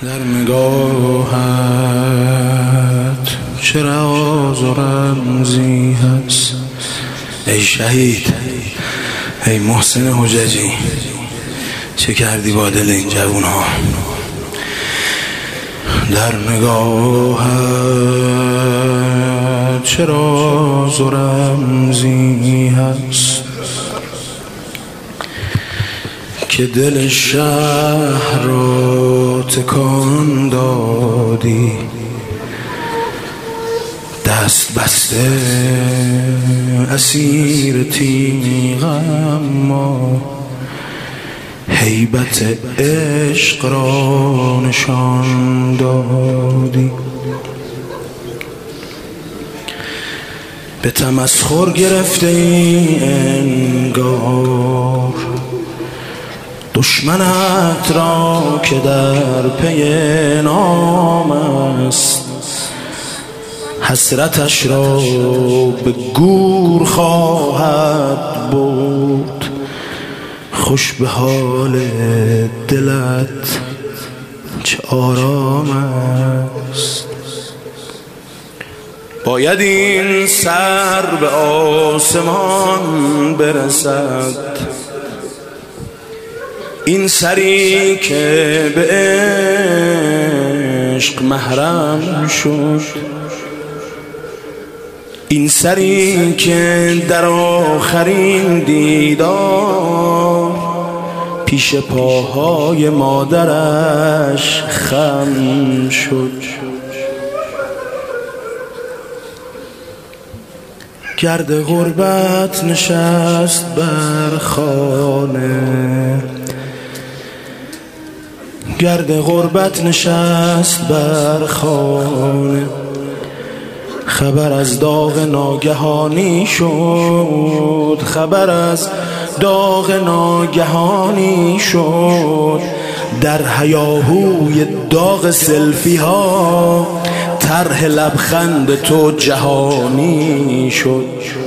در نگاهت چه راز و رمزی هست. ای شهید، ای محسن حججی، چه کردی با دل این جوون ها؟ در نگاهت چه راز و رمزی هست که دل شهر را تکان دادی، دست بسته اسیر تیغم، ما هیبت عشق را نشان دادی. به تمسخر گرفته ای انگار دشمنت را که در پی نام است، حسرتش را به گور خواهد برد. خوش به حال دلت چه آرام است. باید این سر به آسمان برسد، این سری که به عشق محرم شد، این سری که در آخرین دیدار پیش پاهای مادرش خم شد. گرد غربت نشست بر خانه، گرد غربت نشست بر خانه، خبر از داغ ناگهانی شد، خبر از داغ ناگهانی شد. در هیاهوی داغ سلفی ها طرح لبخند تو جهانی شد.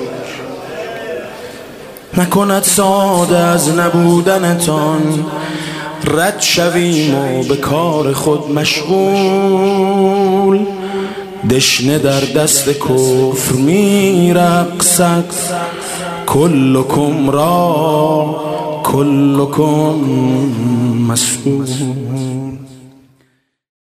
نکند ساده از نبودنتان رد شویم و به کار خود مشغول. دشنه در دست کفر می رقصد، کلکم را کلکم مسئول.